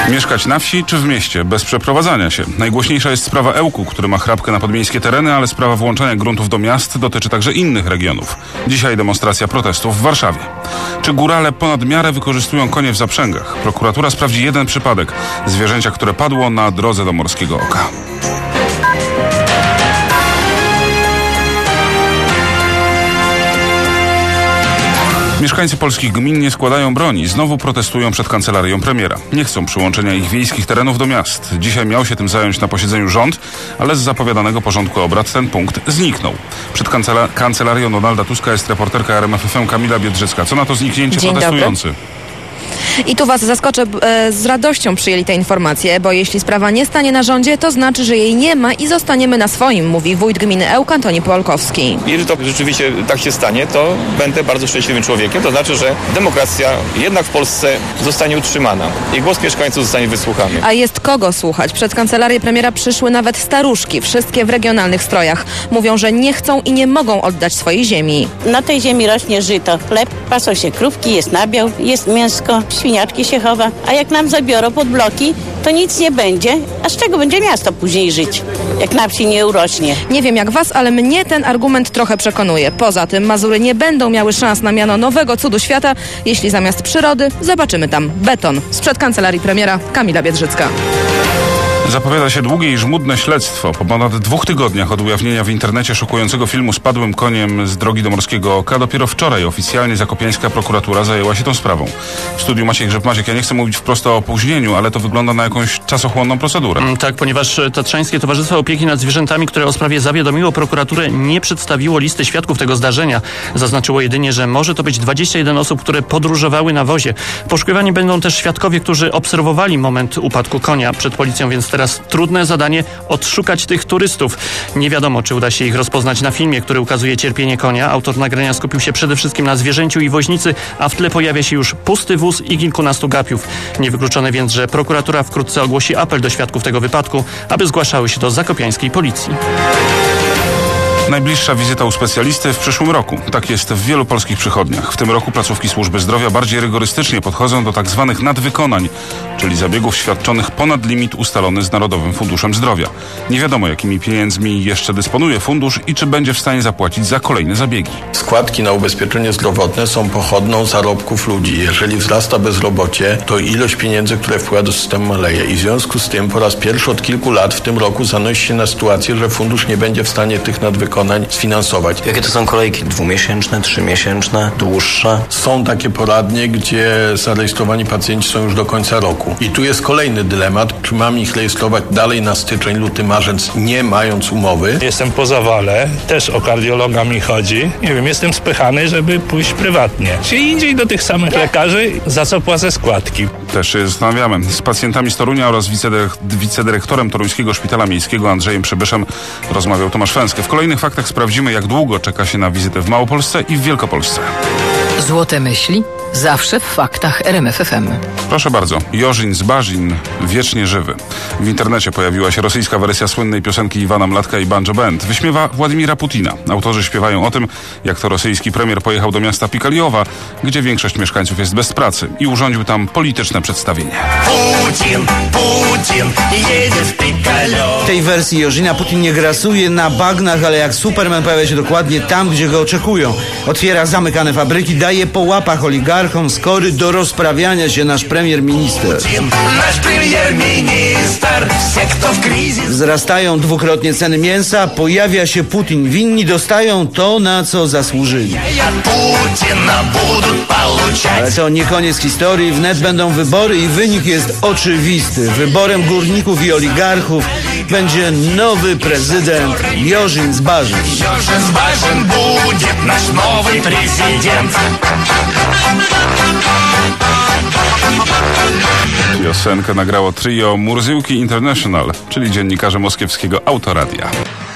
Mieszkać na wsi czy w mieście, bez przeprowadzania się? Najgłośniejsza jest sprawa Ełku, który ma chrapkę na podmiejskie tereny, ale sprawa włączania gruntów do miast dotyczy także innych regionów. Dzisiaj demonstracja protestów w Warszawie. Czy górale ponad miarę wykorzystują konie w zaprzęgach? Prokuratura sprawdzi jeden przypadek zwierzęcia, które padło na drodze do Morskiego Oka. Mieszkańcy polskich gmin nie składają broni. Znowu protestują przed kancelarią premiera. Nie chcą przyłączenia ich wiejskich terenów do miast. Dzisiaj miał się tym zająć na posiedzeniu rząd, ale z zapowiadanego porządku obrad ten punkt zniknął. Przed kancelarią Donalda Tuska jest reporterka RMFFM Kamila Biedrzycka. Co na to zniknięcie protestujący? I tu was zaskoczę, z radością przyjęli tę informację, bo jeśli sprawa nie stanie na rządzie, to znaczy, że jej nie ma i zostaniemy na swoim, mówi wójt gminy Ełk Antoni Polkowski. Jeżeli to rzeczywiście tak się stanie, to będę bardzo szczęśliwym człowiekiem. To znaczy, że demokracja jednak w Polsce zostanie utrzymana i głos mieszkańców zostanie wysłuchany. A jest kogo słuchać. Przed kancelarię premiera przyszły nawet staruszki, wszystkie w regionalnych strojach. Mówią, że nie chcą i nie mogą oddać swojej ziemi. Na tej ziemi rośnie żyto, chleb, pasą się krówki, jest nabiał, jest mięsko, świniaczki się chowa, a jak nam zabiorą pod bloki, to nic nie będzie, a z czego będzie miasto później żyć, jak na wsi nie urośnie. Nie wiem jak was, ale mnie ten argument trochę przekonuje. Poza tym Mazury nie będą miały szans na miano nowego cudu świata, jeśli zamiast przyrody zobaczymy tam beton. Sprzed kancelarii premiera Kamila Biedrzycka. Zapowiada się długie i żmudne śledztwo. Po ponad 2 tygodniach od ujawnienia w internecie szokującego filmu z padłym koniem z drogi do Morskiego Oka, dopiero wczoraj oficjalnie zakopiańska prokuratura zajęła się tą sprawą. W studiu Maciej Grzeb-Maciek, ja nie chcę mówić wprost o opóźnieniu, ale to wygląda na jakąś czasochłonną procedurę. Tak, ponieważ Tatrzańskie Towarzystwo Opieki nad Zwierzętami, które o sprawie zawiadomiło prokuraturę, nie przedstawiło listy świadków tego zdarzenia. Zaznaczyło jedynie, że może to być 21 osób, które podróżowały na wozie. Poszukiwani będą też świadkowie, którzy obserwowali moment upadku konia. Przed policją więc teraz trudne zadanie odszukać tych turystów. Nie wiadomo, czy uda się ich rozpoznać na filmie, który ukazuje cierpienie konia. Autor nagrania skupił się przede wszystkim na zwierzęciu i woźnicy, a w tle pojawia się już pusty wóz i kilkunastu gapiów. Niewykluczone więc, że prokuratura wkrótce ogłosi apel do świadków tego wypadku, aby zgłaszały się do zakopiańskiej policji. Najbliższa wizyta u specjalisty w przyszłym roku. Tak jest w wielu polskich przychodniach. W tym roku placówki służby zdrowia bardziej rygorystycznie podchodzą do tak zwanych nadwykonań, czyli zabiegów świadczonych ponad limit ustalony z Narodowym Funduszem Zdrowia. Nie wiadomo, jakimi pieniędzmi jeszcze dysponuje fundusz i czy będzie w stanie zapłacić za kolejne zabiegi. Składki na ubezpieczenie zdrowotne są pochodną zarobków ludzi. Jeżeli wzrasta bezrobocie, to ilość pieniędzy, które wpływa do systemu maleje. I w związku z tym po raz pierwszy od kilku lat w tym roku zanosi się na sytuację, że fundusz nie będzie w stanie tych nadwykonań sfinansować. Jakie to są kolejki? 2-miesięczne, 3-miesięczne, dłuższe? Są takie poradnie, gdzie zarejestrowani pacjenci są już do końca roku. I tu jest kolejny dylemat. Czy mam ich rejestrować dalej na styczeń, luty, marzec, nie mając umowy? Jestem po zawale, też o kardiologa mi chodzi. Nie wiem, jestem spychany, żeby pójść prywatnie. Czy indziej do tych samych lekarzy, za co płacę składki. Też się zastanawiamy. Z pacjentami z Torunia oraz wicedyrektorem Toruńskiego Szpitala Miejskiego Andrzejem Przybyszem rozmawiał Tomasz Fęskę. W kolejnych faktach sprawdzimy, jak długo czeka się na wizytę w Małopolsce i w Wielkopolsce. Złote myśli zawsze w faktach RMFFM. Proszę bardzo, Jorzin z Barzin, wiecznie żywy. W internecie pojawiła się rosyjska wersja słynnej piosenki Iwana Mladka i Banjo Band. Wyśmiewa Władimira Putina. Autorzy śpiewają o tym, jak to rosyjski premier pojechał do miasta Pikaliowa, gdzie większość mieszkańców jest bez pracy i urządził tam polityczne przedstawienie. Putin jedzie w Pikaliowo. W tej wersji Jorzina Putin nie grasuje na bagnach, ale jak Superman pojawia się dokładnie tam, gdzie go oczekują. Otwiera zamykane fabryki, daje po łapach oligarchom skory do rozprawiania się nasz premier minister. Wzrastają dwukrotnie ceny mięsa, pojawia się Putin. Winni dostają to, na co zasłużyli. Ale to nie koniec historii. Wnet będą wybory i wynik jest oczywisty. Wyborem górników i oligarchów będzie nowy prezydent Jorzin z Barzin. Jorzin z Barzin będzie nasz nowy prezydent. Piosenkę nagrało trio Murzyłki International, czyli dziennikarze moskiewskiego Autoradia.